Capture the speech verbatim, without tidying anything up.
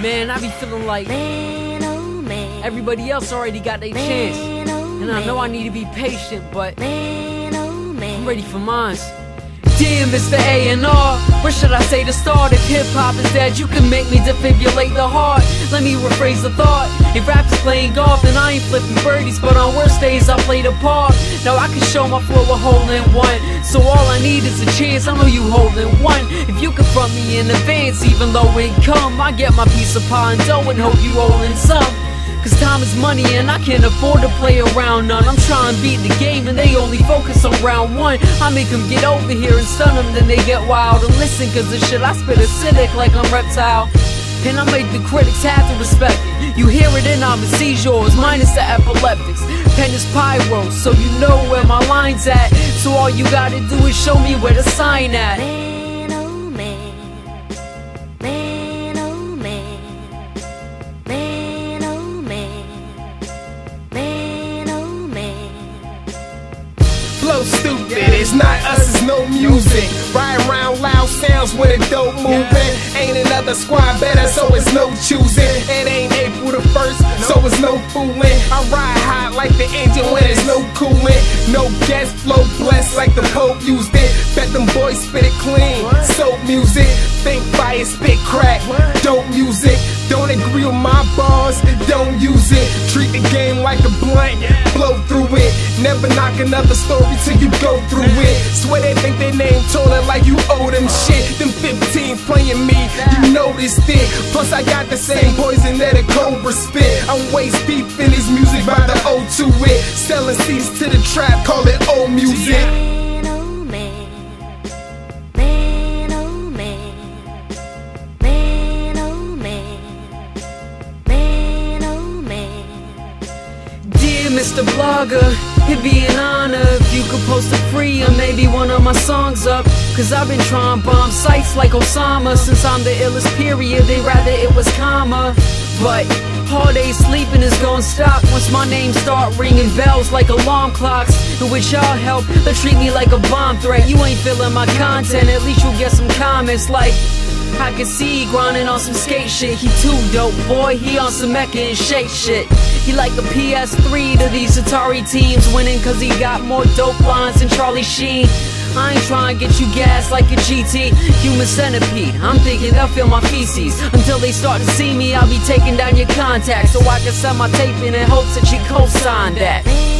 Man, I be feeling like Man, oh man. everybody else already got their chance. Man, oh And I know I man. need to be patient, but Man, oh man. I'm ready for mine. Dear Mister A and R, where should I say to start? If hip-hop is dead, you can make me defibrillate the heart. Let me rephrase the thought. If rap is playing golf, then I ain't flipping birdies, but on worst days I play the part. Now I can show my flow a hole in one, so all I need is a chance. I know you holding one. If you confront me in advance, even low income, I get my piece of pie and dough and hope you holding some. Cause time is money and I can't afford to play around none. I'm trying to beat the game and they only focus on round one. I make them get over here and stun them, then they get wild and listen. Cause the shit I spit is acidic like I'm Reptile. And I make the critics have to respect it. You hear it and I'm a seizures, minus the epileptics. Pen is pyro, so you know where my line's at. So all you gotta do is show me where the sign at. Man, oh man. Man, oh man. Man, oh man. Man, oh man. Flow stupid, it's not us, it's no music. Ride around loud sounds with a dope moving. Ain't another squad better, so it's no choosing. It ain't April the first, so it's no fooling. I ride hot like the engine when there's no cooling. No gas flow blessed like the Pope used it. Bet them boys spit it clean. Soap music, think fire, spit crack. Dope music, don't agree with my bars, don't use it. Treat the game like a blunt, blow through it. Never knock another story till you go through it. Swear they think their name taller like you owe them shit. Them fifteen playing me, you noticed it. Plus I got the same poison that a cobra spit. I'm waist deep in this music by the O two it. Selling seats to the trap, call it old music. Man, oh man. Man, oh man. Man, oh man. Man, oh man. Dear Mister Blogger, it'd be an honor if you could post a free or maybe one of my songs up. Cause I've been trying to bomb sites like Osama. Since I'm the illest period, they rather it was comma. But all day sleeping is gonna stop once my name start ringing bells like alarm clocks. And with y'all help, they'll treat me like a bomb threat. You ain't feeling my content, at least you'll get some comments like, I can see he grinding on some skate shit. He too dope, boy, he on some Mecca and shake shit. He like a P S three to these Atari teams, winning cause he got more dope lines than Charlie Sheen. I ain't trying to get you gassed like a G T Human centipede. I'm thinking they'll feel my feces. Until they start to see me, I'll be taking down your contacts so I can send my tape in in hopes that you co-sign that.